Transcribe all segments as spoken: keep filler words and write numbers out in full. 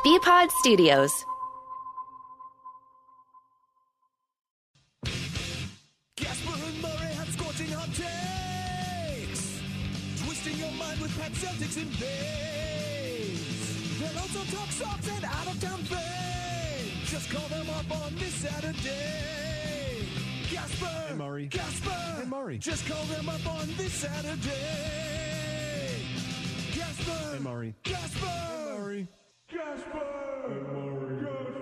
B-Pod Studios. Casper and Murray have scorching hot takes, twisting your mind with Pat Celtics in veins. They'll also talk socks and out-of-town fame. Just call them up on this Saturday. Casper and Murray. Casper and Murray. Just call them up on this Saturday. Casper and Murray. Casper and Murray. Casper and Murray.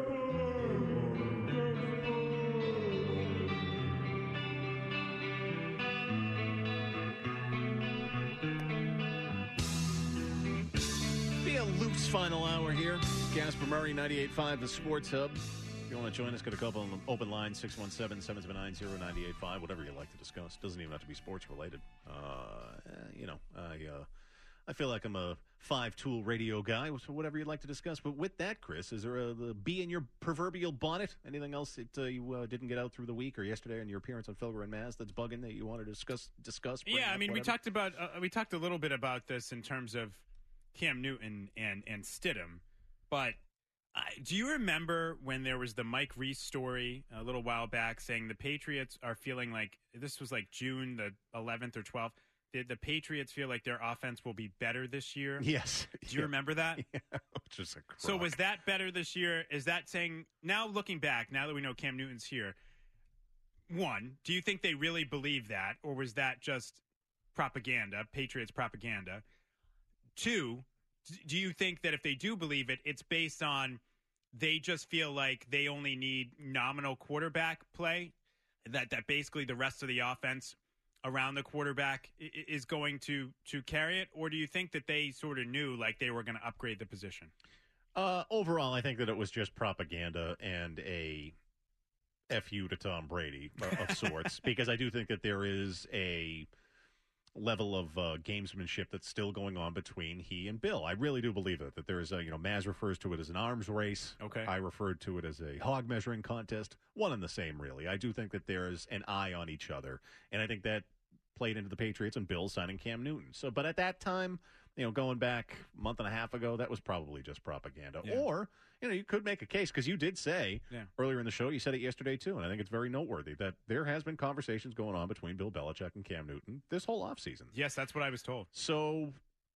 Be a loose final hour here. Casper Murray, ninety-eight point five, the Sports Hub. If you want to join us, got a couple of open lines, six one seven, seven seven nine, zero nine eight five, whatever you'd like to discuss. Doesn't even have to be sports related. Uh, you know, I uh, I feel like I'm a five-tool radio guy, so whatever you'd like to discuss. But with that, Chris, is there a the bee in your proverbial bonnet? Anything else that uh, you uh, didn't get out through the week or yesterday in your appearance on Felger and Maz that's bugging that you want to discuss? Discuss? Yeah, I up, mean, whatever? we talked about uh, we talked a little bit about this in terms of Cam Newton and and Stidham, but uh, do you remember when there was the Mike Reese story a little while back saying the Patriots are feeling like this was like June the eleventh or twelfth? The, the Patriots feel like their offense will be better this year. Yes. Do you remember that? Yeah, just a so was that better this year? Is that saying now looking back, now that we know Cam Newton's here, one, do you think they really believe that, or was that just propaganda, Patriots propaganda? Two, do you think that if they do believe it, it's based on they just feel like they only need nominal quarterback play, that that basically the rest of the offense around the quarterback is going to to carry it? Or do you think that they sort of knew like they were going to upgrade the position? Uh, overall, I think that it was just propaganda and a F you to Tom Brady of, of sorts, because I do think that there is a level of uh, gamesmanship that's still going on between he and Bill. I really do believe it, that there is a, you know, Maz refers to it as an arms race. Okay. I referred to it as a hog measuring contest. One and the same, really. I do think that there's an eye on each other, and I think that played into the Patriots and Bill signing Cam Newton. So, but at that time, you know, going back a month and a half ago, that was probably just propaganda. Yeah. Or, you know, you could make a case, because you did say Yeah. earlier in the show, you said it yesterday too, and I think it's very noteworthy that there has been conversations going on between Bill Belichick and Cam Newton this whole offseason. Yes, that's what I was told. So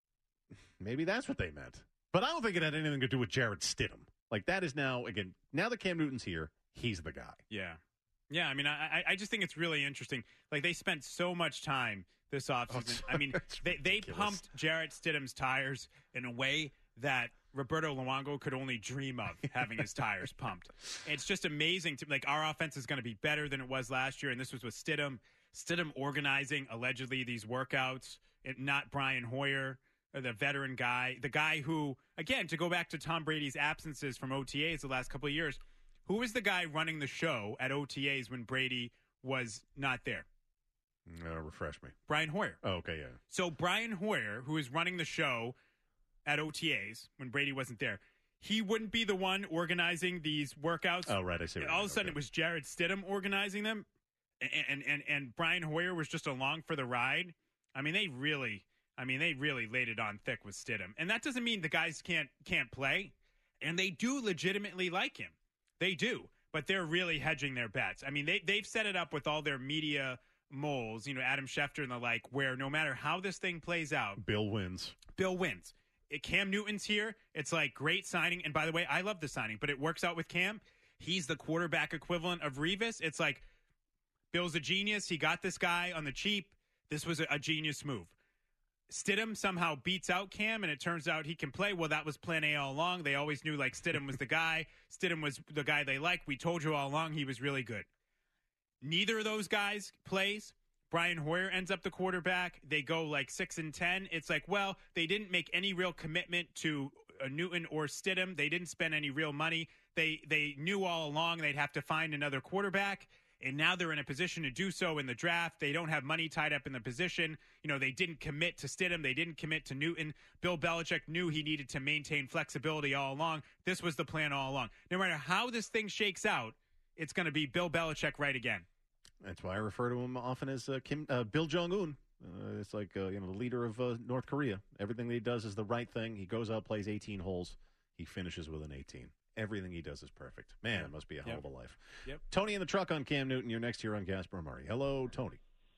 maybe that's what they meant. But I don't think it had anything to do with Jarrett Stidham. Like, that is now, again, now that Cam Newton's here, he's the guy. Yeah. Yeah, I mean, I I just think it's really interesting. Like, they spent so much time this offseason. Oh, I mean, they, they ridiculous. pumped Jarrett Stidham's tires in a way that Roberto Luongo could only dream of having his tires pumped. It's just amazing to like our offense is going to be better than it was last year, and this was with Stidham. Stidham organizing allegedly these workouts, and not Brian Hoyer, the veteran guy, the guy who, again, to go back to Tom Brady's absences from O T As the last couple of years, who was the guy running the show at O T As when Brady was not there? Uh, refresh me. Brian Hoyer. Oh, okay, yeah. So Brian Hoyer, who is running the show at O T As when Brady wasn't there, he wouldn't be the one organizing these workouts. Oh, right, I see. And what all you of a mean. sudden, Okay. it was Jarrett Stidham organizing them, and, and and and Brian Hoyer was just along for the ride. I mean, they really, I mean, they really laid it on thick with Stidham, and that doesn't mean the guys can't can't play, and they do legitimately like him. They do, but they're really hedging their bets. I mean, they they've set it up with all their media moles, you know, Adam Schefter and the like, where no matter how this thing plays out, Bill wins. Bill wins. It, Cam Newton's here. It's like great signing. And by the way, I love the signing, but it works out with Cam. He's the quarterback equivalent of Revis. It's like Bill's a genius. He got this guy on the cheap. This was a, a genius move. Stidham somehow beats out Cam, and it turns out he can play. Well, that was plan A all along. They always knew, like, Stidham was the guy. Stidham was the guy they liked. We told you all along he was really good. Neither of those guys plays. Brian Hoyer ends up the quarterback. They go like six and ten. It's like, well, they didn't make any real commitment to uh, Newton or Stidham. They didn't spend any real money. They they knew all along they'd have to find another quarterback, and now they're in a position to do so in the draft. They don't have money tied up in the position. You know, they didn't commit to Stidham. They didn't commit to Newton. Bill Belichick knew he needed to maintain flexibility all along. This was the plan all along. No matter how this thing shakes out, it's going to be Bill Belichick right again. That's why I refer to him often as uh, Kim, uh, Bill Jong-un. Uh, it's like, uh, you know, the leader of uh, North Korea. Everything that he does is the right thing. He goes out, plays eighteen holes. he finishes with an eighteen. Everything he does is perfect. Man, it must be a hell Yep. of a life. Yep. Tony in the truck on Cam Newton. You're next here on Gasper Murray. Hello, Tony.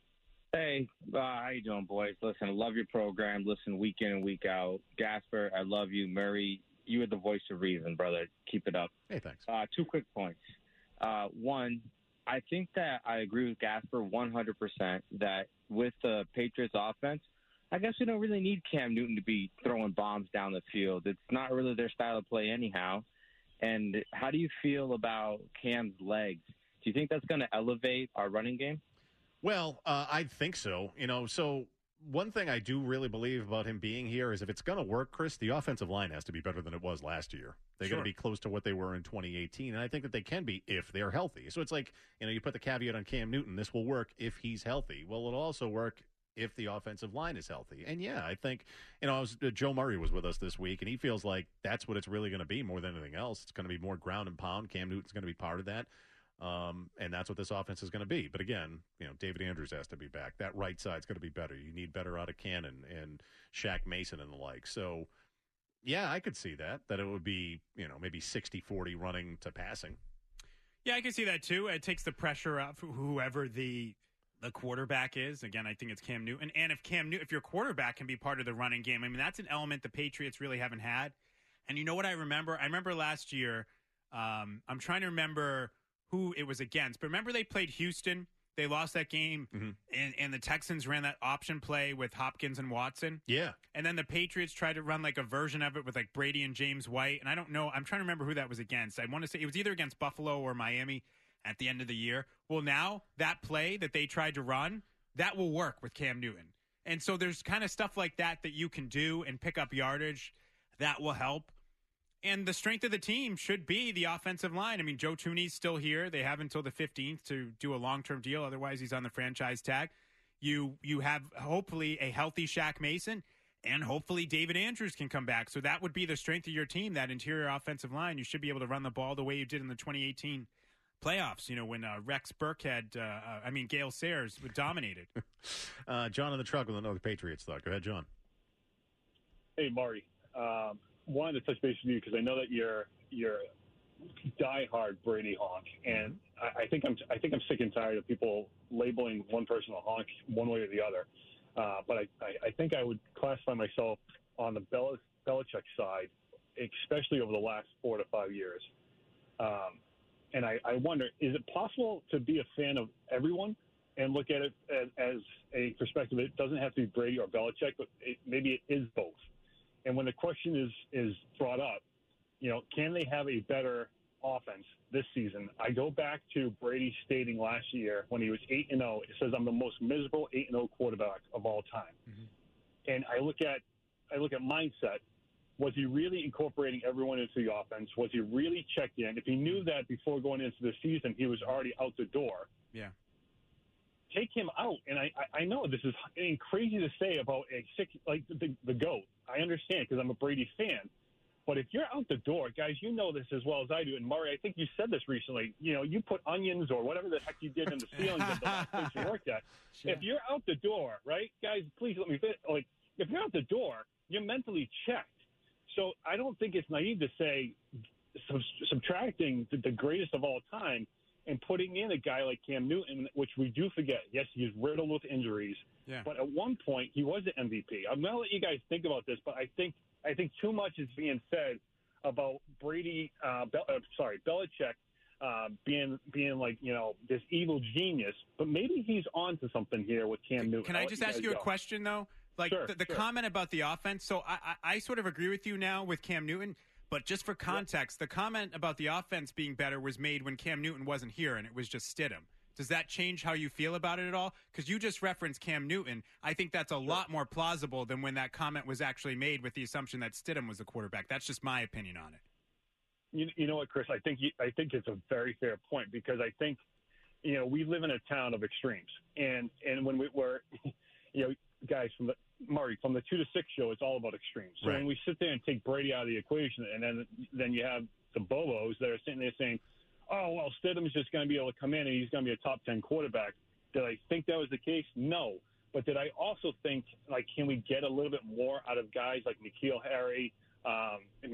Hey, uh, how you doing, boys? Listen, I love your program. Listen, week in and week out. Gasper, I love you. Murray, you are the voice of reason, brother. Keep it up. Hey, thanks. Uh, two quick points. Uh, one, I think that I agree with Gasper one hundred percent that with the Patriots offense, I guess we don't really need Cam Newton to be throwing bombs down the field. It's not really their style of play anyhow. And how do you feel about Cam's legs? Do you think that's going to elevate our running game? Well, uh, I think so. You know, so one thing I do really believe about him being here is if it's going to work, Chris, the offensive line has to be better than it was last year. They're Sure. going to be close to what they were in twenty eighteen, and I think that they can be if they're healthy. So it's like, you know, you put the caveat on Cam Newton, this will work if he's healthy. Well, it'll also work if the offensive line is healthy. And, yeah, I think, you know, I was, uh, Joe Murray was with us this week, and he feels like that's what it's really going to be more than anything else. It's going to be more ground and pound. Cam Newton's going to be part of that. Um, and that's what this offense is going to be. But again, you know, David Andrews has to be back. That right side's going to be better. You need better out of Cannon and Shaq Mason and the like. So, yeah, I could see that, that it would be, you know, maybe sixty forty running to passing. Yeah, I can see that too. It takes the pressure off whoever the the quarterback is. Again, I think it's Cam Newton. And if Cam Newton, if your quarterback can be part of the running game, I mean, that's an element the Patriots really haven't had. And you know what I remember? I remember last year, um, I'm trying to remember who it was against, but remember they played Houston. They lost that game, mm-hmm. and, and the Texans ran that option play with Hopkins and Watson. Yeah. And then the Patriots tried to run like a version of it with like Brady and James White. And I don't know. I'm trying to remember who that was against. I want to say it was either against Buffalo or Miami at the end of the year. Well, now that play that they tried to run, that will work with Cam Newton. And so there's kind of stuff like that that you can do and pick up yardage that will help. And the strength of the team should be the offensive line. I mean, Joe Thuney's still here. They have until the fifteenth to do a long-term deal. Otherwise, he's on the franchise tag. You you have hopefully a healthy Shaq Mason, and hopefully David Andrews can come back. So that would be the strength of your team, that interior offensive line. You should be able to run the ball the way you did in the twenty eighteen playoffs, you know, when uh, Rex Burkhead, uh, uh, I mean, Gale Sayers dominated. uh, John in the truck with another Patriots thought. Go ahead, John. Hey, Marty. Um, wanted to touch base with you because I know that you're you're a diehard Brady honk, and I, I think I'm I think I'm sick and tired of people labeling one person a honk one way or the other. Uh, but I, I, I think I would classify myself on the Bel- Belichick side, especially over the last four to five years. Um, and I, I wonder, is it possible to be a fan of everyone and look at it as, as a perspective? It doesn't have to be Brady or Belichick, but it, maybe it is both. And when the question is is brought up, you know, can they have a better offense this season? I go back to Brady stating last year when he was eight and zero. It says, "I'm the most miserable eight and zero quarterback of all time." Mm-hmm. And I look at I look at mindset. Was he really incorporating everyone into the offense? Was he really checked in? If he knew that before going into the season, he was already out the door. Yeah. Take him out, and I, I know this is crazy to say about a six like the, the GOAT. I understand because I'm a Brady fan, but if you're out the door, guys, you know this as well as I do. And Murray, I think you said this recently. You know, you put onions or whatever the heck you did in the ceilings of the last place you worked at. Sure. If you're out the door, right, guys, please let me fit. Like, if you're out the door, you're mentally checked. So I don't think it's naive to say sub- subtracting the, the greatest of all time and putting in a guy like Cam Newton, which we do forget. Yes, he's riddled with injuries, yeah. but at one point he was the M V P. I'm going to let you guys think about this, but I think I think too much is being said about Brady. Uh, Bel- uh, sorry, Belichick uh, being being like you know this evil genius, but maybe he's on to something here with Cam Newton. Can I just ask you go. a question though? Like sure, the, the sure. comment about the offense. So I, I, I sort of agree with you now with Cam Newton. But just for context, yep. the comment about the offense being better was made when Cam Newton wasn't here and it was just Stidham. Does that change how you feel about it at all? Because you just referenced Cam Newton. I think that's a sure. lot more plausible than when that comment was actually made with the assumption that Stidham was the quarterback. That's just my opinion on it. You, you know what, Chris? I think you, I think it's a very fair point because I think, you know, we live in a town of extremes. And, and when we were, you know, guys from the Murray, from the two to six show, it's all about extremes. So right. when we sit there and take Brady out of the equation, and then then you have the Bobos that are sitting there saying, oh, well, Stidham's just going to be able to come in and he's going to be a top ten quarterback. Did I think that was the case? No. But did I also think, like, can we get a little bit more out of guys like N'Keal Harry, um, and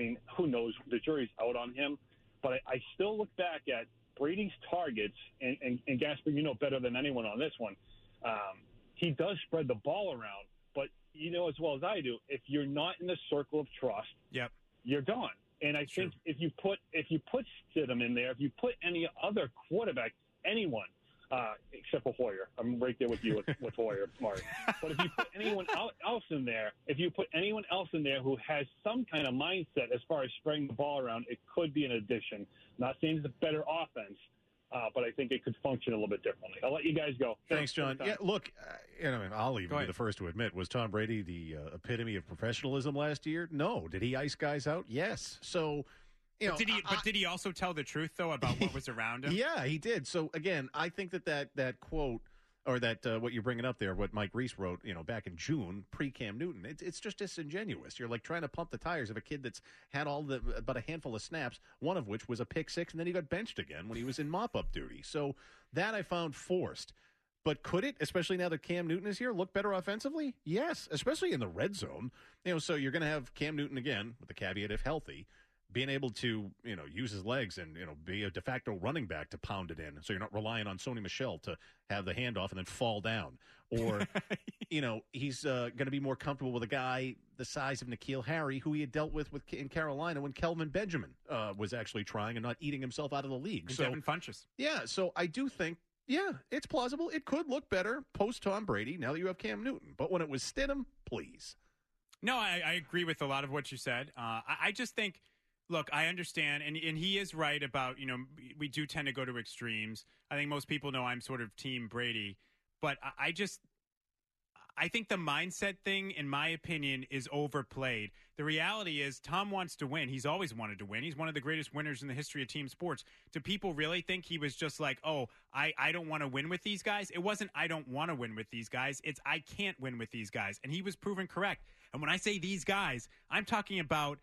mean, who knows? The jury's out on him. But I, I still look back at Brady's targets, and, and, and Gasper, you know better than anyone on this one. Um, he does spread the ball around, but you know as well as I do, if you're not in the circle of trust, yep. you're gone. And I True. think if you put if you put Stidham in there, if you put any other quarterback, anyone, uh, except for Hoyer, I'm right there with you with, with Hoyer, Marty. But if you put anyone else in there, if you put anyone else in there who has some kind of mindset as far as spreading the ball around, it could be an addition. Not saying it's a better offense, uh, but I think it could function a little bit differently. I'll let you guys go. Thanks, John. Yeah, look, uh, you know, I'll even Go be ahead. the first to admit, was Tom Brady the uh, epitome of professionalism last year? No. Did he ice guys out? Yes. So, you know, But did he? I- but did he also tell the truth though about what was around him? Yeah, he did. So again, I think that that, that quote or that uh, what you're bringing up there, what Mike Reese wrote, you know, back in June, pre Cam Newton, it's it's just disingenuous. You're like trying to pump the tires of a kid that's had all the but a handful of snaps, one of which was a pick six, and then he got benched again when he was in mop up duty. So that I found forced. But could it, especially now that Cam Newton is here, look better offensively? Yes, especially in the red zone. You know, so you're going to have Cam Newton again, with the caveat if healthy, being able to, you know, use his legs and, you know, be a de facto running back to pound it in. So you're not relying on Sony Michel to have the handoff and then fall down. Or, you know, he's uh, going to be more comfortable with a guy the size of N'Keal Harry, who he had dealt with, with in Carolina when Kelvin Benjamin uh, was actually trying and not eating himself out of the league. And So, Devin Funchess. yeah, so I do think, yeah, it's plausible. It could look better post Tom Brady now that you have Cam Newton. But when it was Stidham, please. No, I, I agree with a lot of what you said. Uh, I, I just think, look, I understand, and, and he is right about, you know, we do tend to go to extremes. I think most people know I'm sort of team Brady, but I, I just, I think the mindset thing, in my opinion, is overplayed. The reality is Tom wants to win. He's always wanted to win. He's one of the greatest winners in the history of team sports. Do people really think he was just like, oh, I, I don't want to win with these guys? It wasn't I don't want to win with these guys. It's I can't win with these guys. And he was proven correct. And when I say these guys, I'm talking about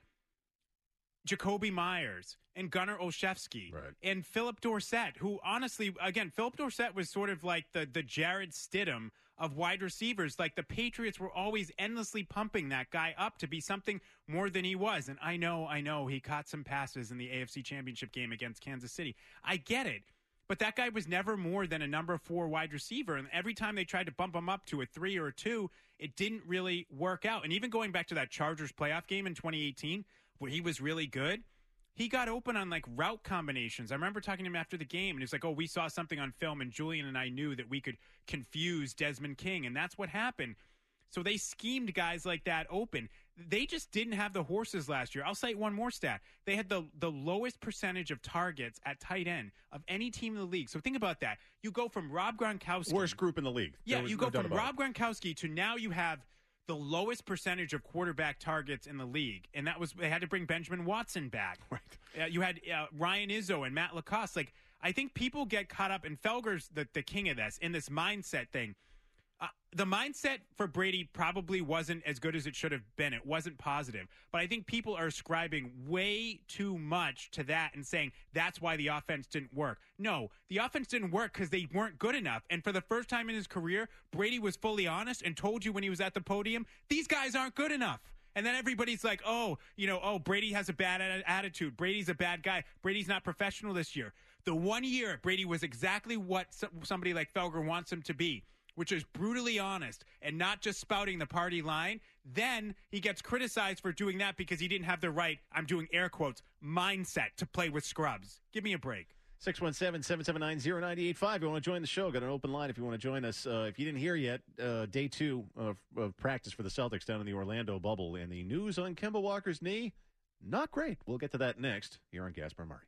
Jacoby Myers and Gunnar Olszewski Right. and Philip Dorsett, who honestly, again, Philip Dorsett was sort of like the, the Jared Stidham of wide receivers. Like the Patriots were always endlessly pumping that guy up to be something more than he was. And I know, I know he caught some passes in the A F C Championship game against Kansas City. I get it. But that guy was never more than a number four wide receiver. And every time they tried to bump him up to a three or a two, it didn't really work out. And even going back to that Chargers playoff game in twenty eighteen, where he was really good, he got open on like route combinations. I remember talking to him after the game, and he was like, oh, we saw something on film, and Julian and I knew that we could confuse Desmond King, and that's what happened. So they schemed guys like that open. They just didn't have the horses last year. I'll cite one more stat. They had the, the lowest percentage of targets at tight end of any team in the league. So think about that. You go from Rob Gronkowski. Worst group in the league. Yeah, There was you no go doubt from about it. Rob Gronkowski to now you have the lowest percentage of quarterback targets in the league, and that was they had to bring Benjamin Watson back. Right. Uh, you had uh, Ryan Izzo and Matt Lacoste. Like I think people get caught up, and Felger's the, the king of this in this mindset thing. Uh, the mindset for Brady probably wasn't as good as it should have been. It wasn't positive. But I think people are ascribing way too much to that and saying that's why the offense didn't work. No, the offense didn't work because they weren't good enough. And for the first time in his career, Brady was fully honest and told you when he was at the podium, these guys aren't good enough. And then everybody's like, oh, you know, oh, Brady has a bad a- attitude. Brady's a bad guy. Brady's not professional this year. The one year, Brady was exactly what so- somebody like Felger wants him to be, which is brutally honest and not just spouting the party line. Then he gets criticized for doing that because he didn't have the right, I'm doing air quotes, mindset to play with scrubs. Give me a break. six one seven, seven seven nine, zero nine eight five. If you want to join the show, got an open line if you want to join us. Uh, if you didn't hear yet, uh, day two of, of practice for the Celtics down in the Orlando bubble, and the news on Kemba Walker's knee, not great. We'll get to that next here on Gasper and Murray.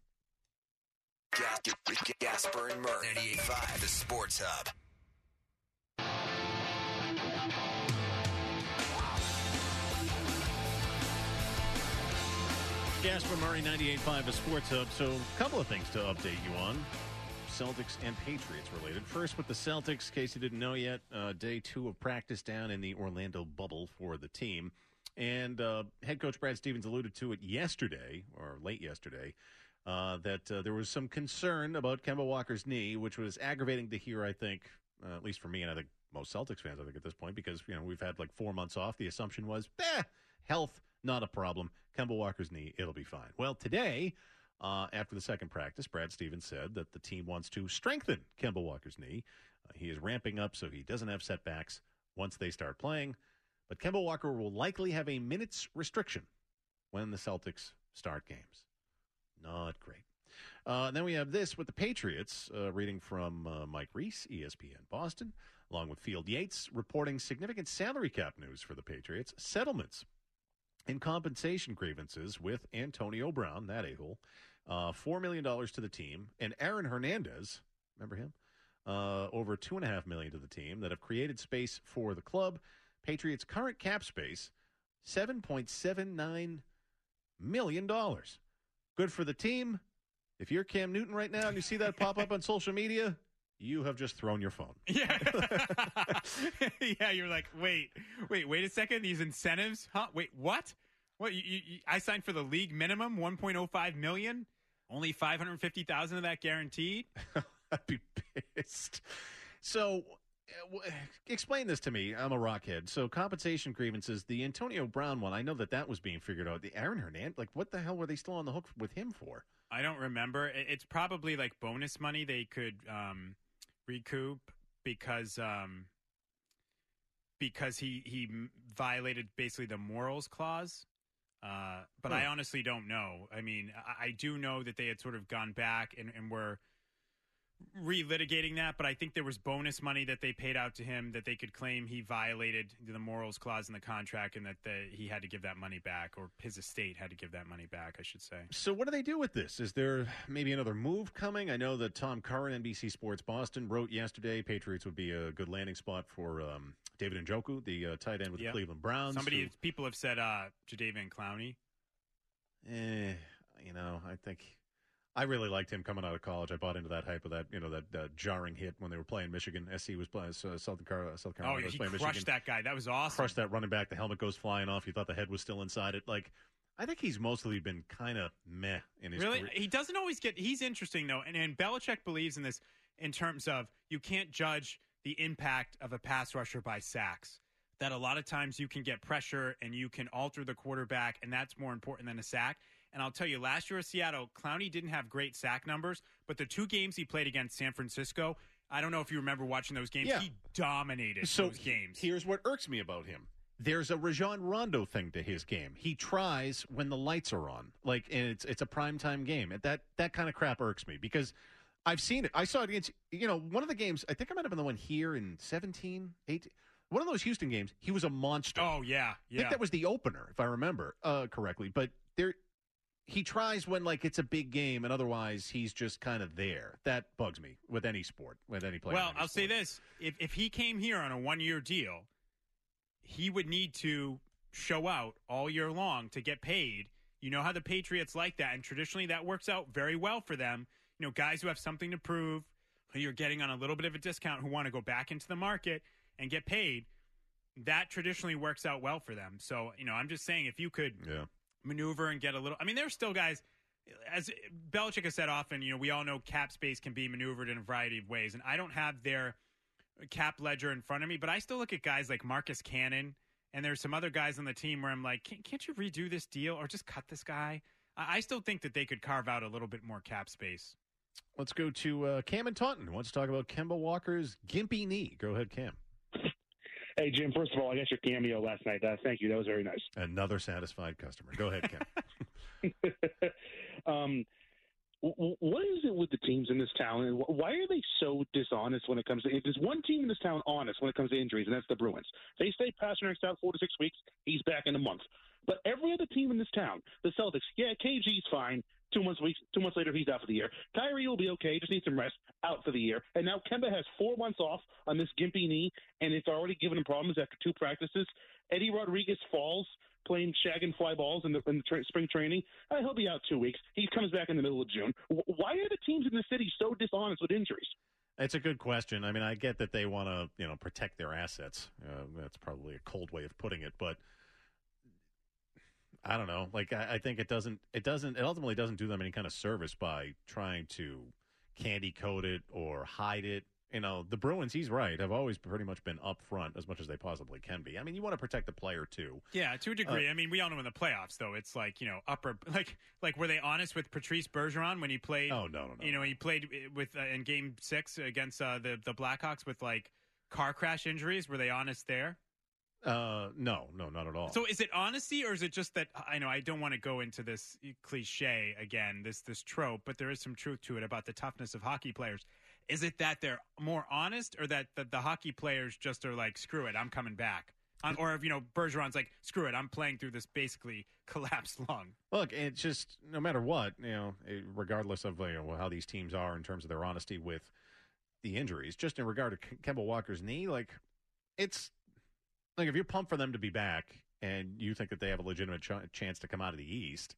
Gasper and Murray, ninety-eight point five, the Sports Hub. Gasper Murray, ninety-eight point five, the Sports Hub. So a couple of things to update you on. Celtics and Patriots related. First with the Celtics, in case you didn't know yet, uh, day two of practice down in the Orlando bubble for the team. And uh, head coach Brad Stevens alluded to it yesterday, or late yesterday, uh, that uh, there was some concern about Kemba Walker's knee, which was aggravating to hear, I think, uh, at least for me and I think most Celtics fans, I think, at this point, because, you know, we've had like four months off. The assumption was, eh, health, Not a problem. Kemba Walker's knee, it'll be fine. Well, today, uh, after the second practice, Brad Stevens said that the team wants to strengthen Kemba Walker's knee. Uh, he is ramping up so he doesn't have setbacks once they start playing. But Kemba Walker will likely have a minutes restriction when the Celtics start games. Not great. Uh, and then we have this with the Patriots, uh, reading from uh, Mike Reese, E S P N Boston, along with Field Yates, reporting significant salary cap news for the Patriots, settlements in compensation grievances with Antonio Brown, that a-hole, uh, four million dollars to the team, and Aaron Hernandez, remember him, uh, over two point five million dollars to the team that have created space for the club. Patriots' current cap space, seven point seven nine million dollars. Good for the team. If you're Cam Newton right now and you see that pop up on social media, you have just thrown your phone. Yeah. Yeah, you're like, wait, wait, wait a second. These incentives? Huh? Wait, what? What? You, you, I signed for the league minimum, one point oh five million dollars? Only five hundred fifty thousand dollars of that guaranteed? I'd be pissed. So, uh, explain this to me. I'm a rockhead. So, compensation grievances, the Antonio Brown one, I know that that was being figured out. The Aaron Hernandez, like, what the hell were they still on the hook with him for? I don't remember. It's probably like bonus money they could um, recoup because um, because he, he violated basically the morals clause. Uh, but huh. I honestly don't know. I mean, I, I do know that they had sort of gone back and, and were relitigating that, but I think there was bonus money that they paid out to him that they could claim he violated the morals clause in the contract and that the, he had to give that money back, or his estate had to give that money back, I should say. So what do they do with this? Is there maybe another move coming? I know that Tom Curran, N B C Sports Boston, wrote yesterday Patriots would be a good landing spot for um, David Njoku, the uh, tight end with yep. the Cleveland Browns. Somebody, who, people have said uh, Jadeveon Clowney. Eh, you know, I think... I really liked him coming out of college. I bought into that hype of that, you know, that uh, jarring hit when they were playing Michigan. S C was playing uh, Southern Car- South Carolina. Oh, was he playing crushed Michigan. that guy. That was awesome. Crushed that running back. The helmet goes flying off. You thought the head was still inside it. Like, I think he's mostly been kind of meh in his really? career. He doesn't always get – he's interesting, though. And, and Belichick believes in this in terms of you can't judge the impact of a pass rusher by sacks. That a lot of times you can get pressure and you can alter the quarterback, and that's more important than a sack. And I'll tell you, last year at Seattle, Clowney didn't have great sack numbers, but the two games he played against San Francisco, I don't know if you remember watching those games, yeah. he dominated so those games. Here's what irks me about him. There's a Rajon Rondo thing to his game. He tries when the lights are on, like, and it's it's a primetime game. That that kind of crap irks me because I've seen it. I saw it against, you know, one of the games, I think I might have been the one here in seventeen, eighteen. One of those Houston games, he was a monster. Oh, yeah, yeah. I think that was the opener, if I remember uh, correctly. But there, he tries when, like, it's a big game, and otherwise he's just kind of there. That bugs me with any sport, with any player. Well, I'll sport. say this. If, if he came here on a one-year deal, he would need to show out all year long to get paid. You know how the Patriots like that, and traditionally that works out very well for them. You know, guys who have something to prove, who you're getting on a little bit of a discount, who want to go back into the market and get paid, that traditionally works out well for them. So, you know, I'm just saying if you could yeah. maneuver and get a little – I mean, there's still guys – as Belichick has said often, you know, we all know cap space can be maneuvered in a variety of ways, and I don't have their cap ledger in front of me, but I still look at guys like Marcus Cannon, and there's some other guys on the team where I'm like, can't, can't you redo this deal or just cut this guy? I, I still think that they could carve out a little bit more cap space. Let's go to uh, Cam in Taunton, who wants to talk about Kemba Walker's gimpy knee. Go ahead, Cam. Hey, Jim, first of all, I got your cameo last night. Uh, thank you. That was very nice. Another satisfied customer. Go ahead, Cam. um, w- what is it with the teams in this town, and why are they so dishonest when it comes to – there's one team in this town honest when it comes to injuries, and that's the Bruins. They say Pasternak's out four to six weeks. He's back in a month. But every other team in this town, the Celtics, yeah, K G's fine. Two months weeks, two months later, he's out for the year. Kyrie will be okay, just needs some rest, out for the year. And now Kemba has four months off on this gimpy knee, and it's already given him problems after two practices. Eddie Rodriguez falls playing shag and fly balls in the, in the tra- spring training. Uh, he'll be out two weeks. He comes back in the middle of June. W- why are the teams in the city so dishonest with injuries? It's a good question. I mean, I get that they want to, you know, protect their assets. Uh, that's probably a cold way of putting it, but I don't know. Like, I, I think it doesn't, it doesn't, it ultimately doesn't do them any kind of service by trying to candy coat it or hide it. You know, the Bruins, he's right, have always pretty much been upfront as much as they possibly can be. I mean, you want to protect the player, too. Yeah, to a degree. Uh, I mean, we all know in the playoffs, though, it's like, you know, upper, like, like were they honest with Patrice Bergeron when he played? Oh, no, no, no. You know, he played with uh, in game six against uh, the, the Blackhawks with, like, car crash injuries. Were they honest there? Uh, no, no, not at all. So is it honesty, or is it just that, I know I don't want to go into this cliche again, this this trope, but there is some truth to it about the toughness of hockey players. Is it that they're more honest, or that the, the hockey players just are like, screw it, I'm coming back? Um, or if, you know, Bergeron's like, screw it, I'm playing through this basically collapsed lung. Look, it's just no matter what, you know, regardless of you know, how these teams are in terms of their honesty with the injuries, just in regard to Kemba Walker's knee, like, it's like if you're pumped for them to be back and you think that they have a legitimate ch- chance to come out of the East,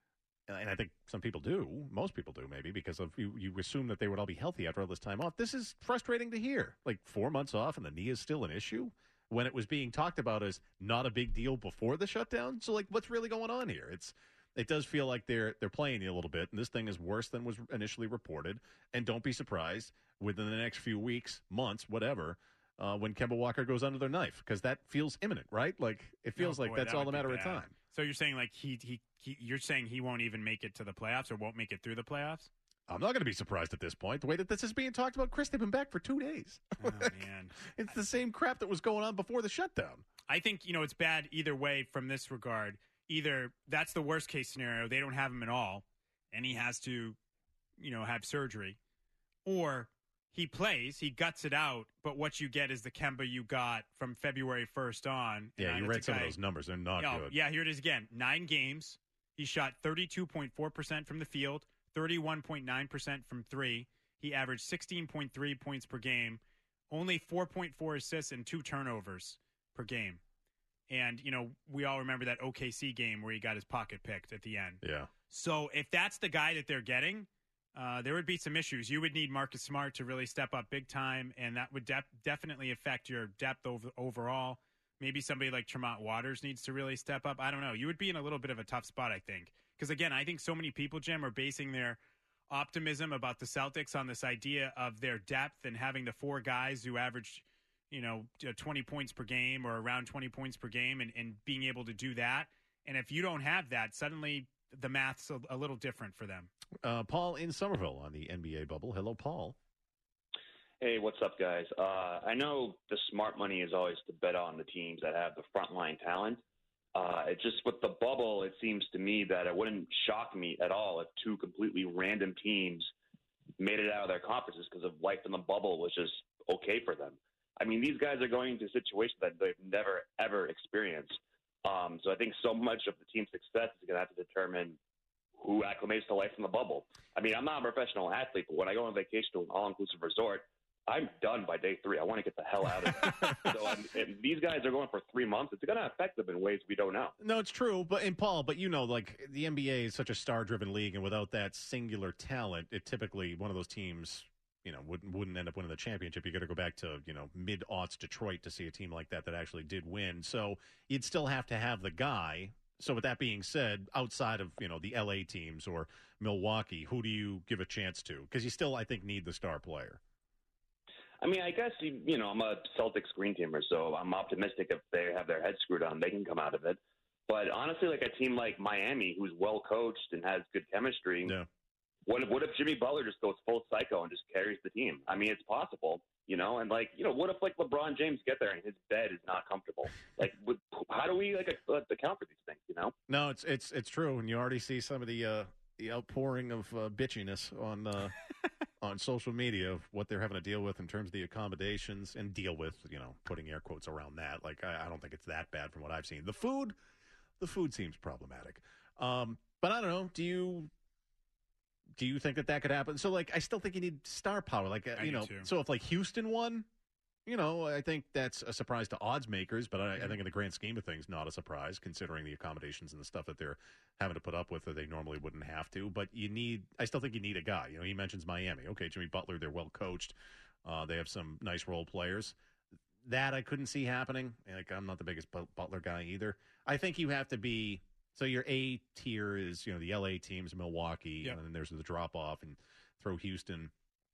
and I think some people do, most people do maybe, because of you, you assume that they would all be healthy after all this time off. This is frustrating to hear. Like four months off and the knee is still an issue when it was being talked about as not a big deal before the shutdown. So like, what's really going on here? It's it does feel like they're they're playing you a little bit, and this thing is worse than was initially reported. And don't be surprised within the next few weeks, months, whatever, uh, when Kemba Walker goes under their knife, because that feels imminent, right? Like it feels Oh, like boy, that's that all would a be matter of bad. time. So you're saying like he, he he you're saying he won't even make it to the playoffs, or won't make it through the playoffs? I'm not going to be surprised at this point. The way that this is being talked about, Chris, they've been back for two days. Oh, man. It's the same crap that was going on before the shutdown. I think, you know, it's bad either way from this regard. Either that's the worst case scenario, they don't have him at all, and he has to, you know, have surgery, or he plays, he guts it out, but what you get is the Kemba you got from February first on. Yeah, and you it's read a some guy- of those numbers. They're not Oh, good. yeah, here it is again. Nine games. He shot thirty-two point four percent from the field, thirty-one point nine percent from three. He averaged sixteen point three points per game, only four point four assists and two turnovers per game. And, you know, we all remember that O K C game where he got his pocket picked at the end. Yeah. So if that's the guy that they're getting, uh, there would be some issues. You would need Marcus Smart to really step up big time, and that would de- definitely affect your depth over- overall. Maybe somebody like Tremont Waters needs to really step up. I don't know. You would be in a little bit of a tough spot, I think. Because, again, I think so many people, Jim, are basing their optimism about the Celtics on this idea of their depth and having the four guys who average, you know, twenty points per game or around twenty points per game, and, and being able to do that. And if you don't have that, suddenly the math's a, a little different for them. Uh, Paul in Somerville on the N B A bubble. Hello, Paul. Hey, what's up, guys? Uh, I know the smart money is always to bet on the teams that have the frontline talent. Uh, it just with the bubble, it seems to me that it wouldn't shock me at all if two completely random teams made it out of their conferences because of life in the bubble was just okay for them. I mean, these guys are going into situations that they've never, ever experienced. Um, so I think so much of the team's success is going to have to determine who acclimates to life in the bubble. I mean, I'm not a professional athlete, but when I go on vacation to an all-inclusive resort, I'm done by day three. I want to get the hell out of there. so I'm, and these guys are going for three months. It's going to affect them in ways we don't know. No, it's true. But and Paul, but you know, like the N B A is such a star-driven league, and without that singular talent, it typically one of those teams, you know, wouldn't wouldn't end up winning the championship. You got to go back to you know mid-aughts Detroit to see a team like that that actually did win. So you'd still have to have the guy. So with that being said, outside of you know the L A teams or Milwaukee, who do you give a chance to? Because you still, I think, need the star player. I mean, I guess, you, you know, I'm a Celtics green teamer, so I'm optimistic if they have their heads screwed on, they can come out of it. But honestly, like a team like Miami, who's well coached and has good chemistry, Yeah. what, what if Jimmy Butler just goes full psycho and just carries the team? I mean, it's possible, you know, and like, you know, what if like LeBron James get there and his bed is not comfortable? Like, with, how do we like uh, account for these things, you know? No, it's it's it's true, and you already see some of the uh, the outpouring of uh, bitchiness on uh, on social media of what they're having to deal with in terms of the accommodations and deal with, you know, putting air quotes around that. Like, I, I don't think it's that bad from what I've seen. The food, the food seems problematic, um, but I don't know. Do you? Do you think that that could happen? So, like, I still think you need star power. Like, uh, I you do know, too. so if like Houston won, you know, I think that's a surprise to odds makers, but I, I think in the grand scheme of things, not a surprise considering the accommodations and the stuff that they're having to put up with that they normally wouldn't have to. But you need, I still think you need a guy. You know, he mentions Miami. Okay, Jimmy Butler, they're well coached. Uh, they have some nice role players. That I couldn't see happening. Like, I'm not the biggest Butler guy either. I think you have to be. So your A tier is, you know, the L A teams, Milwaukee, Yep. and then there's the drop off and throw Houston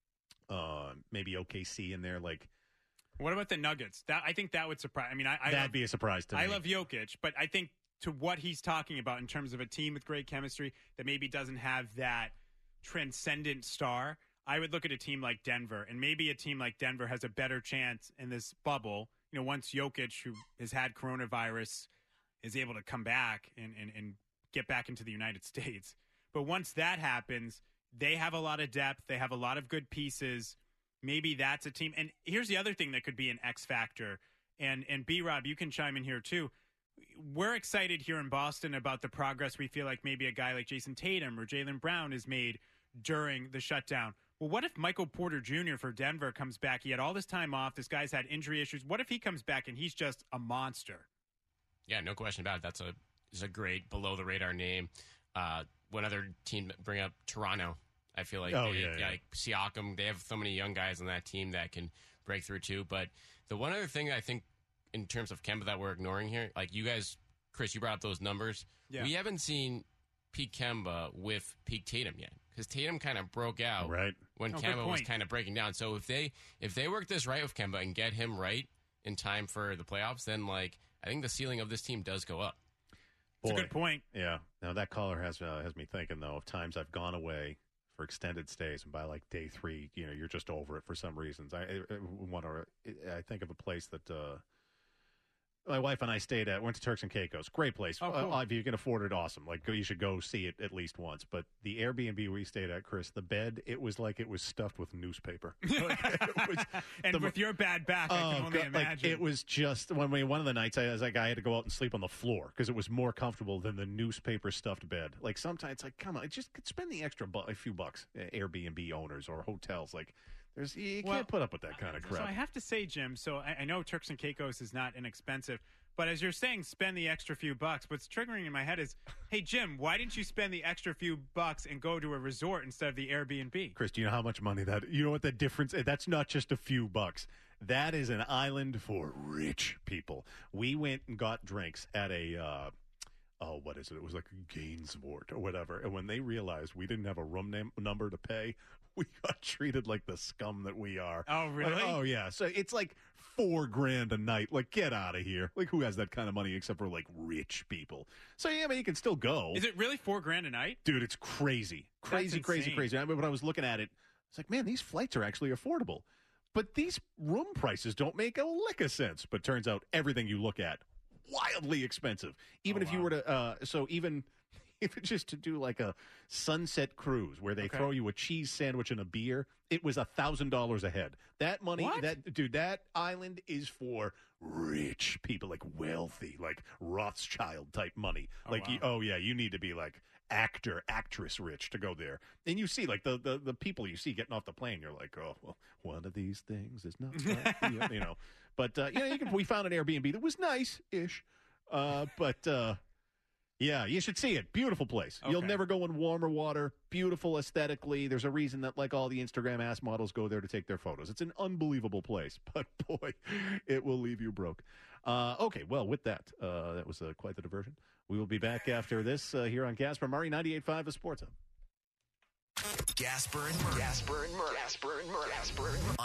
Uh, maybe O K C in there. Like, what about the Nuggets? That I think that would surprise. I mean, I, I that'd love, be a surprise to me. I love Jokic, but I think to what he's talking about in terms of a team with great chemistry that maybe doesn't have that transcendent star, I would look at a team like Denver, and maybe a team like Denver has a better chance in this bubble. You know, once Jokic, who has had coronavirus, is able to come back and, and, and get back into the United States. But once that happens, they have a lot of depth. They have a lot of good pieces. Maybe that's a team. And here's the other thing that could be an X factor. And, and B-Rob, you can chime in here too. We're excited here in Boston about the progress we feel like maybe a guy like Jason Tatum or Jaylen Brown has made during the shutdown. Well, what if Michael Porter Junior for Denver comes back? He had all this time off. This guy's had injury issues. What if he comes back and he's just a monster? Yeah, no question about it. That's a is a great below the radar name. Uh, one other team bring up Toronto. I feel like oh, they, yeah, yeah. like Siakam. They have so many young guys on that team that can break through too. But the one other thing I think in terms of Kemba that we're ignoring here, like you guys, Chris, you brought up those numbers. Yeah. We haven't seen peak Kemba with peak Tatum yet, because Tatum kind of broke out right when oh, Kemba was kind of breaking down. So if they if they work this right with Kemba and get him right in time for the playoffs, then like I think the ceiling of this team does go up. It's a good point. Yeah. Now that caller has uh, has me thinking though of times I've gone away for extended stays, and by like day three, you know, you're just over it for some reasons. I, I, I want to. I think of a place that. Uh, My wife and I stayed at, went to Turks and Caicos. Great place. Oh, cool. uh, if you can afford it, awesome. Like, you should go see it at least once. But the Airbnb we stayed at, Chris, the bed, it was like it was stuffed with newspaper. Like, it was and the, with your bad back, I can oh, only God, imagine. like, it was just, when we, one of the nights, I was like, I had to go out and sleep on the floor because it was more comfortable than the newspaper stuffed bed. Like, sometimes it's like, come on, just spend the extra bu- a few bucks, uh, Airbnb owners or hotels. Like, There's you well, can't put up with that kind of crap. So I have to say, Jim, so I, I know Turks and Caicos is not inexpensive, but as you're saying, spend the extra few bucks, what's triggering in my head is, hey, Jim, why didn't you spend the extra few bucks and go to a resort instead of the Airbnb? Chris, do you know how much money that, you know what the difference, that's not just a few bucks. That is an island for rich people. We went and got drinks at a, uh, oh, what is it? It was like a Gainsbourg or whatever. And when they realized we didn't have a room name, number to pay, we got treated like the scum that we are. Oh, really? Like, oh, yeah. So it's like four grand a night. Like, get out of here. Like, who has that kind of money except for, like, rich people? So, yeah, I mean, you can still go. Is it really four grand a night? Dude, it's crazy. Crazy, That's crazy, insane. crazy. I remember when I was looking at it, it's like, man, these flights are actually affordable. But these room prices don't make a lick of sense. But turns out everything you look at, wildly expensive. Even Oh, if you wow. were to, uh, so even if it's just to do like a sunset cruise where they Okay. throw you a cheese sandwich and a beer, it was a thousand dollars a head. That money, What? that dude, that island is for rich people, like wealthy, like Rothschild type money. Oh, like, wow. you, oh yeah, you need to be like actor, actress rich to go there. And you see like the, the, the people you see getting off the plane, you're like, oh, well, one of these things is not, you know, you know. But, uh, you know, you can, we found an Airbnb that was nice-ish. Uh, but, uh, yeah, you should see it. Beautiful place. You'll Okay. never go in warmer water. Beautiful aesthetically. There's a reason that, like, all the Instagram ass models go there to take their photos. It's an unbelievable place. But, boy, it will leave you broke. Uh, okay, well, with that, uh, that was uh, quite the diversion. We will be back after this uh, here on Casper Murray, ninety-eight point five, The Sports Hub. Gasper and Murray. Gasper and Murray. Gasper and Murray. Gasper and Murray.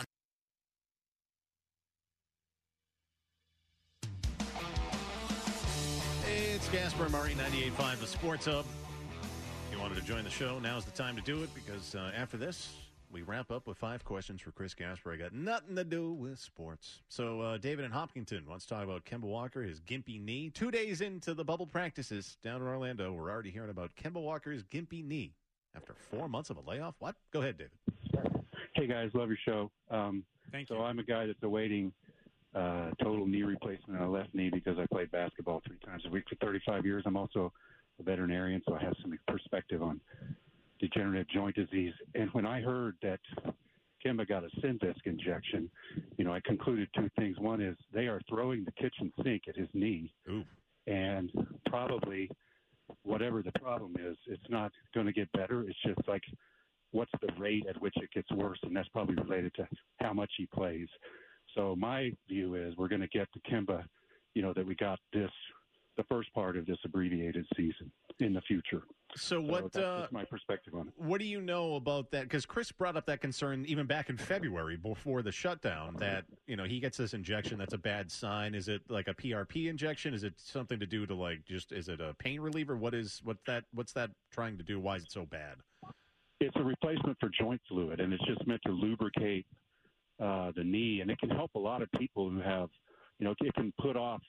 It's Casper and Murray, ninety-eight point five, The Sports Hub. If you wanted to join the show, now's the time to do it, because uh, after this, we wrap up with five questions for Chris Gasper. I got nothing to do with sports. So uh, David in Hopkinton wants to talk about Kemba Walker, his gimpy knee. Two days into the bubble practices down in Orlando, we're already hearing about Kemba Walker's gimpy knee after four months of a layoff. What? Go ahead, David. Hey, guys, love your show. Um, Thank so you. I'm a guy that's awaiting uh, total knee replacement on a left knee because I played basketball three times a week for thirty-five years. I'm also a veterinarian, so I have some perspective on degenerative joint disease. And when I heard that Kemba got a Synvisc injection, you know, I concluded two things. One is they are throwing the kitchen sink at his knee, Ooh. and probably whatever the problem is, it's not going to get better. It's just like what's the rate at which it gets worse, and that's probably related to how much he plays. So my view is we're going to get the Kemba, you know, that we got this, the first part of this abbreviated season in the future. So what? that's uh, just my perspective on it. What do you know about that? Because Chris brought up that concern even back in February before the shutdown. That you know he gets this injection. That's a bad sign. Is it like a P R P injection? Is it something to do to like just? Is it a pain reliever? What is what that? What's that trying to do? Why is it so bad? It's a replacement for joint fluid, and it's just meant to lubricate uh, the knee, and it can help a lot of people who have, you know, it can put off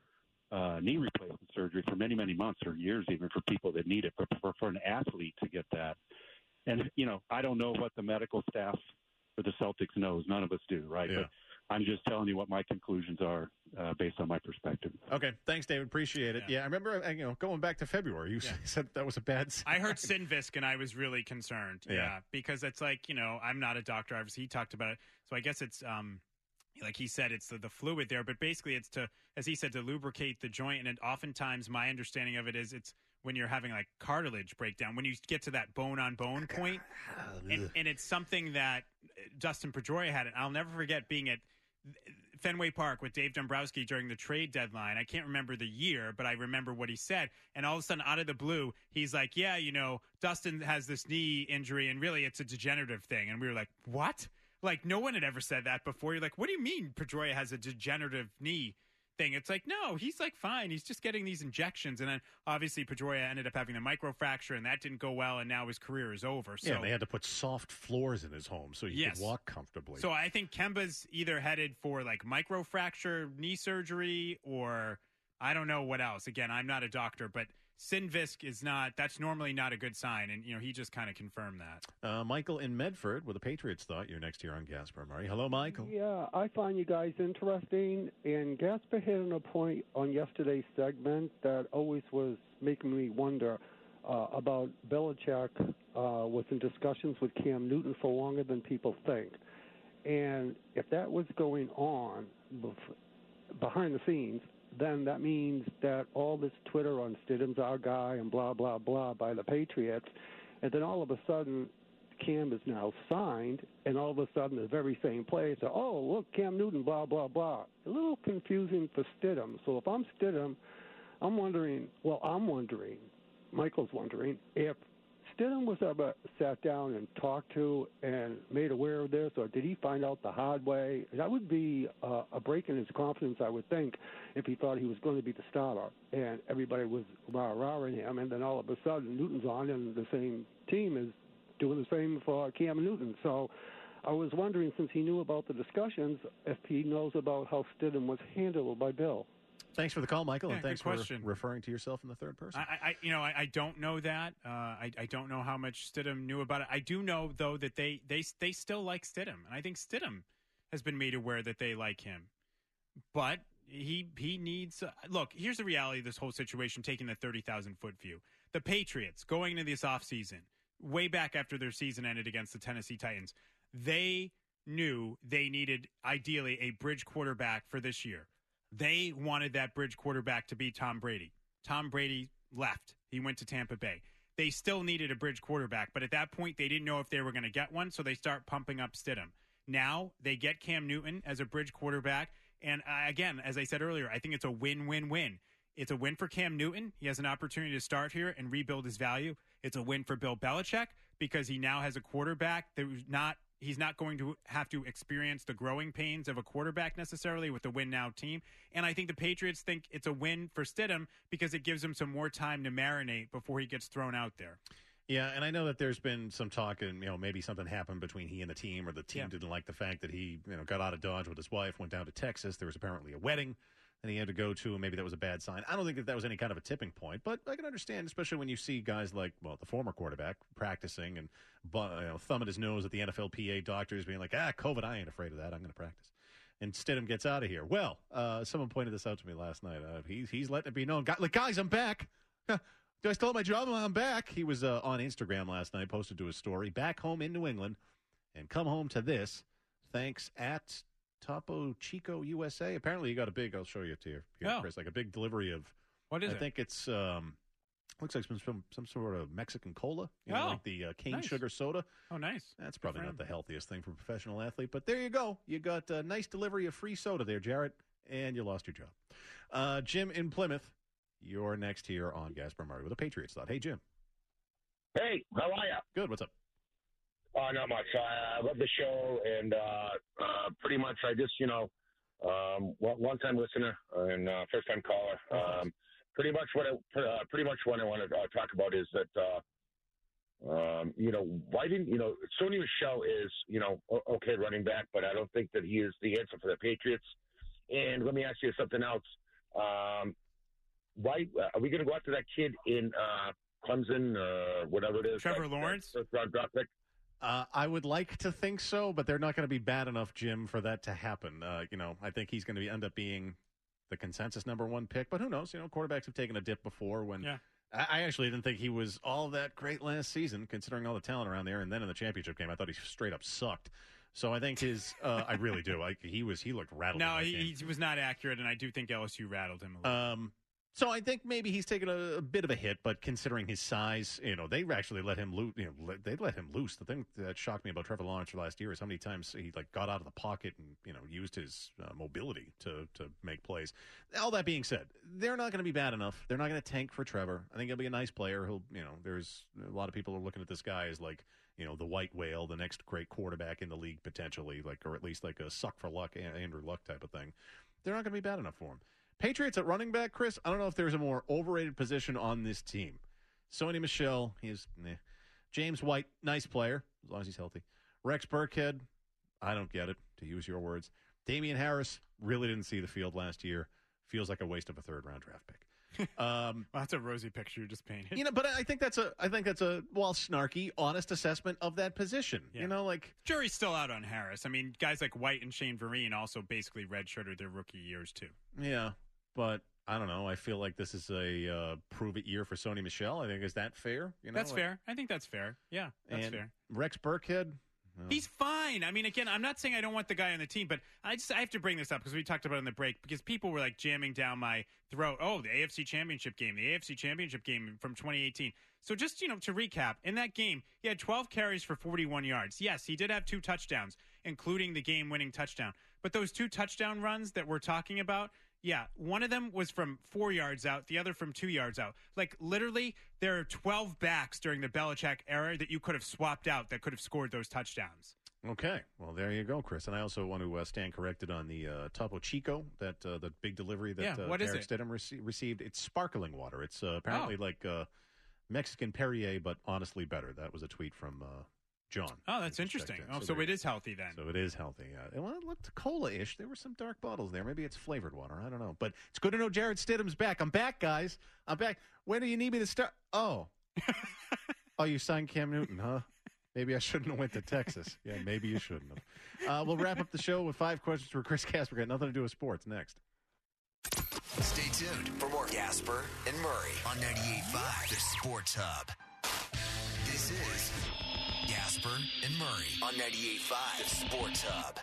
uh, knee replacement surgery for many, many months or years, even for people that need it. But for, for an athlete to get that, and you know, I don't know what the medical staff for the Celtics knows. None of us do, right? Yeah. But I'm just telling you what my conclusions are uh, based on my perspective. Okay, thanks, David. Appreciate it. Yeah, yeah I remember. You know, going back to February, you yeah. said that was a bad sign. I heard Synvisc, and I was really concerned. Yeah. yeah, because it's like you know, I'm not a doctor. Obviously, he talked about it, so I guess it's um, like he said, it's the, the fluid there. But basically, it's to, as he said, to lubricate the joint. And it, oftentimes, my understanding of it is, it's when you're having like cartilage breakdown, when you get to that bone on bone point, and, and it's something that Dustin Pedroia had. It. I'll never forget being at Fenway Park with Dave Dombrowski during the trade deadline. I can't remember the year, but I remember what he said. And all of a sudden, out of the blue, he's like, yeah, you know, Dustin has this knee injury, and really it's a degenerative thing. And we were like, what? Like, no one had ever said that before. You're like, what do you mean Pedroia has a degenerative knee thing? It's like, no, he's like fine. He's just getting these injections. And then obviously Pedroia ended up having the microfracture, and that didn't go well, and now his career is over. So yeah, they had to put soft floors in his home so he yes. could walk comfortably. So I think Kemba's either headed for like microfracture knee surgery, or I don't know what else. Again, I'm not a doctor, but Synvisc is not, that's normally not a good sign. And, you know, he just kind of confirmed that. Uh, Michael in Medford with a Patriots thought. You're next here on Gasper Murray. Hello, Michael. Yeah, I find you guys interesting. And Gasper hit on a point on yesterday's segment that always was making me wonder uh, about Belichick uh, was in discussions with Cam Newton for longer than people think. And if that was going on bef- behind the scenes, then that means that all this Twitter on Stidham's our guy and blah, blah, blah by the Patriots, and then all of a sudden Cam is now signed, and all of a sudden the very same players say, oh, look, Cam Newton, blah, blah, blah. A little confusing for Stidham. So if I'm Stidham, I'm wondering, well, I'm wondering, Michael's wondering, if Stidham was ever sat down and talked to and made aware of this, or did he find out the hard way? That would be uh, a break in his confidence, I would think, if he thought he was going to be the starter and everybody was rah-rahing him, and then all of a sudden Newton's on and the same team is doing the same for Cam Newton. So I was wondering, since he knew about the discussions, if he knows about how Stidham was handled by Bill. Thanks for the call, Michael, yeah, and thanks for question. referring to yourself in the third person. I, I you know, I, I don't know that. Uh, I, I don't know how much Stidham knew about it. I do know, though, that they they they still like Stidham, and I think Stidham has been made aware that they like him. But he he needs. Uh, look, here's the reality of this whole situation. Taking the thirty thousand foot view, the Patriots going into this offseason, way back after their season ended against the Tennessee Titans, they knew they needed ideally a bridge quarterback for this year. They wanted that bridge quarterback to be Tom Brady. Tom Brady left. He went to Tampa Bay. They still needed a bridge quarterback, but at that point, they didn't know if they were going to get one, so they start pumping up Stidham. Now, they get Cam Newton as a bridge quarterback, and uh, again, as I said earlier, I think it's a win-win-win. It's a win for Cam Newton. He has an opportunity to start here and rebuild his value. It's a win for Bill Belichick because he now has a quarterback that was not He's not going to have to experience the growing pains of a quarterback necessarily with the win-now team. And I think the Patriots think it's a win for Stidham because it gives him some more time to marinate before he gets thrown out there. Yeah, and I know that there's been some talk, and you know, maybe something happened between he and the team, or the team yeah. didn't like the fact that he, you know, got out of Dodge with his wife, went down to Texas. There was apparently a wedding that he had to go to, and maybe that was a bad sign. I don't think that that was any kind of a tipping point, but I can understand, especially when you see guys like, well, the former quarterback practicing and you know, thumbing his nose at the N F L P A doctors, being like, ah, COVID, I ain't afraid of that. I'm going to practice. And Stidham gets out of here. Well, uh, someone pointed this out to me last night. Uh, he's he's letting it be known. Like, guys, I'm back. Do I still have my job? I'm back. He was uh, on Instagram last night, posted to his story, back home in New England, and come home to this. Thanks at Topo Chico U S A. Apparently, you got a big. I'll show you to you, here, oh. Chris. Like a big delivery of. What is I it? I think it's um, looks like some some, some sort of Mexican cola. You oh, know, like the uh, cane nice. sugar soda. Oh, nice. That's probably not the healthiest thing for a professional athlete, but there you go. You got a nice delivery of free soda there, Jarrett, and you lost your job. Uh, Jim in Plymouth, you're next here on Gasper Murray with a Patriots thought. Hey, Jim. Hey, how are you? Good. What's up? Uh, not much. I, I love the show, and uh, uh, pretty much I just, you know, um, one-time listener and uh, first-time caller. Um, pretty much what I, uh, pretty much what I want to uh, talk about is that, uh, um, you know, why didn't, you know, Sony Michel is, you know, okay running back, but I don't think that he is the answer for the Patriots. And let me ask you something else. Um, why are we going to go after that kid in uh, Clemson, uh, whatever it is? Trevor that, Lawrence? That first round draft pick? Uh, I would like to think so, but they're not going to be bad enough, Jim, for that to happen. Uh, you know, I think he's going to be, end up being the consensus number one pick, but who knows? You know, quarterbacks have taken a dip before when yeah. I, I actually didn't think he was all that great last season, considering all the talent around there. And then in the championship game, I thought he straight up sucked. So I think his, uh, I really do. I, he was, he looked rattled. No, in that he, game. he was not accurate, and I do think L S U rattled him a little. Um, so I think maybe he's taken a, a bit of a hit, but considering his size, you know, they actually let him loose. You know, let, they let him loose. The thing that shocked me about Trevor Lawrence last year is how many times he like got out of the pocket and you know used his uh, mobility to to make plays. All that being said, they're not going to be bad enough. They're not going to tank for Trevor. I think he'll be a nice player. He'll, you know, there's a lot of people are looking at this guy as like, you know, the white whale, the next great quarterback in the league potentially, like or at least like a suck for luck, Andrew Luck type of thing. They're not going to be bad enough for him. Patriots at running back, Chris, I don't know if there's a more overrated position on this team. Sony Michel, he's eh. James White, nice player, as long as he's healthy. Rex Burkhead, I don't get it, to use your words. Damian Harris, really didn't see the field last year. Feels like a waste of a third-round draft pick. Um, well, that's a rosy picture you just painted. You know, but I think that's a, I think that's a, well, snarky, honest assessment of that position. Yeah. You know, like jury's still out on Harris. I mean, guys like White and Shane Vereen also basically redshirted their rookie years too. Yeah. But I don't know. I feel like this is a uh, prove-it year for Sony Michel. I think is that fair? You know, that's like, fair. I think that's fair. Yeah, that's and fair. Rex Burkhead, no. He's fine. I mean, again, I'm not saying I don't want the guy on the team, but I just I have to bring this up because we talked about it in the break because people were like jamming down my throat. Oh, the A F C Championship game, the A F C Championship game from twenty eighteen. So just, you know, to recap, in that game, he had twelve carries for forty-one yards. Yes, he did have two touchdowns, including the game-winning touchdown. But those two touchdown runs that we're talking about, yeah, one of them was from four yards out, the other from two yards out. Like, literally, there are twelve backs during the Belichick era that you could have swapped out that could have scored those touchdowns. Okay, well, there you go, Chris. And I also want to uh, stand corrected on the uh, Topo Chico, that uh, the big delivery that yeah, uh, what Derek is it? Stidham rece- received. It's sparkling water. It's uh, apparently Oh. like uh, Mexican Perrier, but honestly better. That was a tweet from uh, John. Oh, that's interesting. Oh, so, there- it is healthy then. So it is healthy. Yeah. Well, it looked cola-ish. There were some dark bottles there. Maybe it's flavored water. I don't know. But it's good to know Jared Stidham's back. I'm back, guys. I'm back. When do you need me to start? Oh. Oh, you signed Cam Newton, huh? Maybe I shouldn't have went to Texas. Yeah, maybe you shouldn't have. Uh, we'll wrap up the show with five questions for Chris Casper. Got nothing to do with sports. Next. Stay tuned for more Gasper and Murray on ninety-eight point five, the Sports Hub. This is Gasper and Murray on ninety-eight point five, the Sports Hub.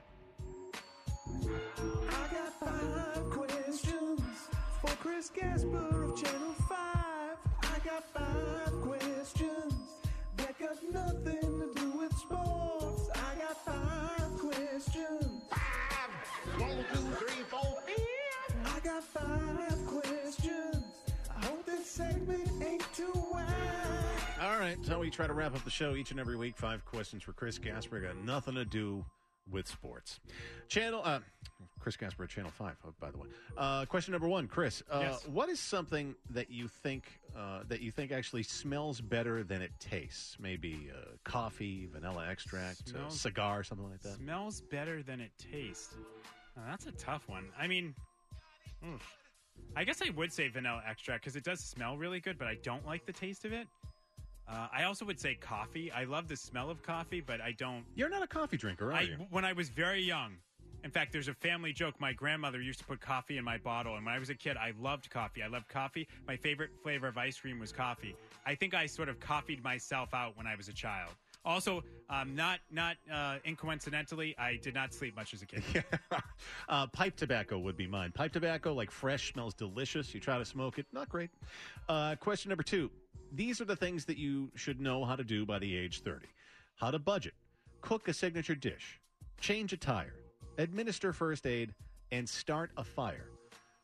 I got five questions for Chris Gasper of Channel five. I got five questions that got nothing to do with sports. I got five questions. Five! One, two, three, four, five. I got five questions. I hope this segment ain't too wide. All right, so we try to wrap up the show each and every week. Five questions for Chris Gasper. Got nothing to do with sports. Channel, uh, Chris Gasper at Channel five, oh, by the way. Uh, question number one, Chris. Uh, Yes. What is something that you think uh, that you think actually smells better than it tastes? Maybe uh, coffee, vanilla extract, uh, Smells- cigar, something like that? Smells better than it tastes. Oh, that's a tough one. I mean, oof. I guess I would say vanilla extract because it does smell really good, but I don't like the taste of it. Uh, I also would say coffee. I love the smell of coffee, but I don't. You're not a coffee drinker, are I, you? When I was very young, in fact, there's a family joke. My grandmother used to put coffee in my bottle, and when I was a kid, I loved coffee. I loved coffee. My favorite flavor of ice cream was coffee. I think I sort of coffeed myself out when I was a child. Also, um, not not uh, incoincidentally, I did not sleep much as a kid. uh, pipe tobacco would be mine. Pipe tobacco, like fresh, smells delicious. You try to smoke it, not great. Uh, question number two. These are the things that you should know how to do by the age thirty. How to budget, cook a signature dish, change a tire, administer first aid, and start a fire.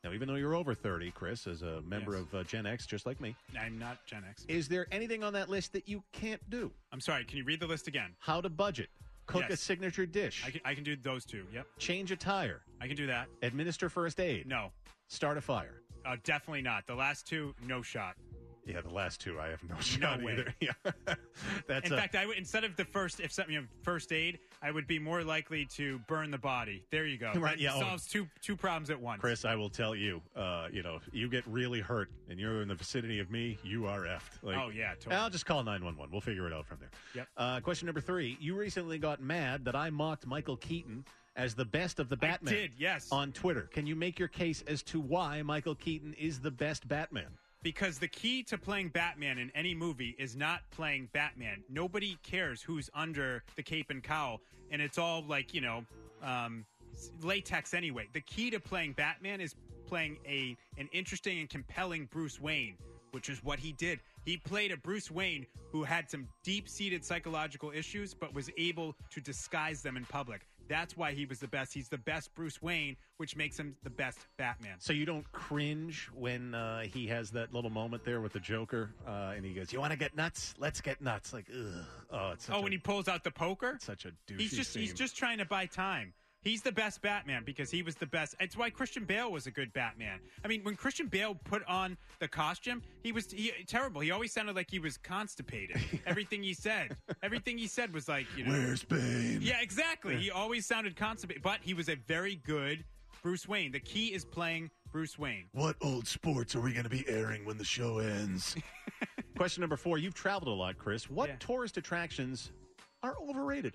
Now, even though you're over thirty, Chris, as a member Yes. of uh, Gen X, just like me, I'm not Gen X. is there anything on that list that you can't do? I'm sorry. Can you read the list again? How to budget, cook Yes. a signature dish, I can, I can do those two. Yep. change a tire, I can do that. administer first aid, No. start a fire. Uh, definitely not. The last two, no shot. Yeah, the last two I have no No shot way. either. Yeah. That's In a, fact, I would instead of the first, if something, you know, first aid, I would be more likely to burn the body. There you go. Right, That yeah, oh. solves two two problems at once. Chris, I will tell you, uh, you know, if you get really hurt and you're in the vicinity of me, you are effed. Like, Oh, yeah, totally. I'll just call nine one one. We'll figure it out from there. Yep. Uh, question number three. You recently got mad that I mocked Michael Keaton as the best of the Batman. did, yes. On Twitter. Can you make your case as to why Michael Keaton is the best Batman? Because the key to playing Batman in any movie is not playing Batman. Nobody cares who's under the cape and cowl, and it's all like, you know, um, latex anyway. The key to playing Batman is playing a an interesting and compelling Bruce Wayne, which is what he did. He played a Bruce Wayne who had some deep-seated psychological issues, but was able to disguise them in public. That's why he was the best. He's the best Bruce Wayne, which makes him the best Batman. So you don't cringe when uh, he has that little moment there with the Joker, uh, and he goes, "You want to get nuts? Let's get nuts." Like, ugh. Oh, it's such Oh, a, when he pulls out the poker? such a douchey He's just he's scene. just trying to buy time. He's the best Batman because he was the best. It's why Christian Bale was a good Batman. I mean, when Christian Bale put on the costume, he was he, terrible. He always sounded like he was constipated. Everything he said, everything he said was like, you know, Where's Bane? Yeah, exactly. He always sounded constipated, but he was a very good Bruce Wayne. The key is playing Bruce Wayne. What old sports are we going to be airing when the show ends? Question number four. You've traveled a lot, Chris. What Yeah. tourist attractions are overrated?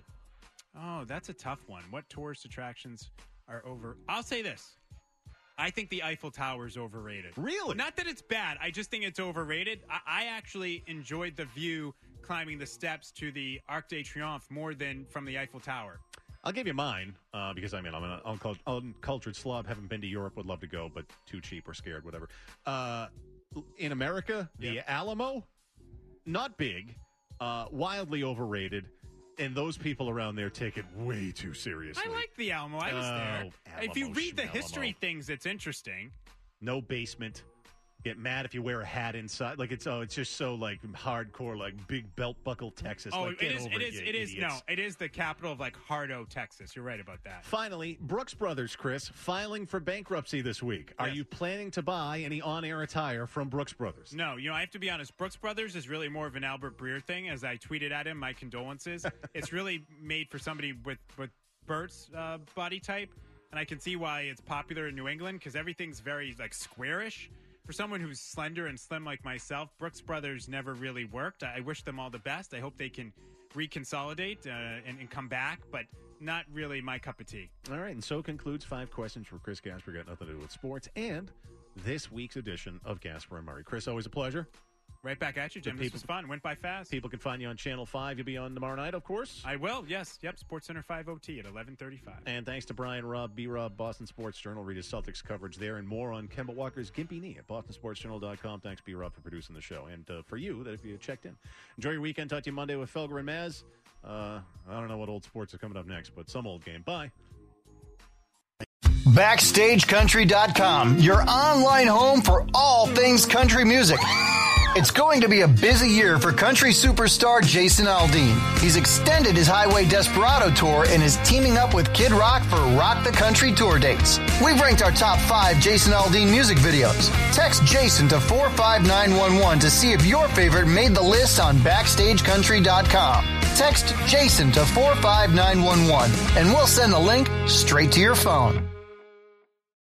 Oh, that's a tough one. What tourist attractions are over? I'll say this. I think the Eiffel Tower is overrated. Really? Not that it's bad. I just think it's overrated. I, I actually enjoyed the view climbing the steps to the Arc de Triomphe more than from the Eiffel Tower. I'll give you mine uh, because, I mean, I'm an uncult- uncultured slob. Haven't been to Europe. Would love to go, but too cheap or scared, whatever. Uh, in America, the Yep. Alamo, not big, uh, wildly overrated. And those people around there take it way too seriously. I like the Alamo. I was Oh, there. If you Alamo, read the schmalamo. history things, it's interesting. No basement. Get mad if you wear a hat inside. Like it's oh, it's just so like hardcore, like big belt buckle Texas. Oh, like, it get is. over It is. you It is. No, idiots. it is the capital of like Hardo, Texas. You're right about that. Finally, Brooks Brothers, Chris, filing for bankruptcy this week. Are Yes. you planning to buy any on-air attire from Brooks Brothers? No, you know, I have to be honest. Brooks Brothers is really more of an Albert Breer thing. As I tweeted at him, my condolences. It's really made for somebody with with Bert's uh, body type, and I can see why it's popular in New England because everything's very like squarish. For someone who's slender and slim like myself, Brooks Brothers never really worked. I wish them all the best. I hope they can reconsolidate uh, and, and come back, but not really my cup of tea. All right, and so concludes five questions for Chris Gasper. Got nothing to do with sports, and this week's edition of Gasper and Murray. Chris, always a pleasure. Right back at you, Jim. The This people- was fun. Went by fast. People can find you on Channel five. You'll be on tomorrow night, of course. I will, yes. Yep, SportsCenter five O T at eleven thirty-five. And thanks to Brian Robb, B-Rob, Boston Sports Journal. Read his Celtics coverage there and more on Kemba Walker's Gimpy Knee at boston sports journal dot com. Thanks, B-Rob, for producing the show. And uh, for you, that if you checked in. Enjoy your weekend. Talk to you Monday with Felger and Maz. Uh, I don't know what old sports are coming up next, but some old game. Bye. Backstage Country dot com, your online home for all things country music. It's going to be a busy year for country superstar Jason Aldean. He's extended his Highway Desperado tour and is teaming up with Kid Rock for Rock the Country tour dates. We've ranked our top five Jason Aldean music videos. Text Jason to four five nine one one to see if your favorite made the list on Backstage Country dot com. Text Jason to four five nine one one and we'll send the link straight to your phone.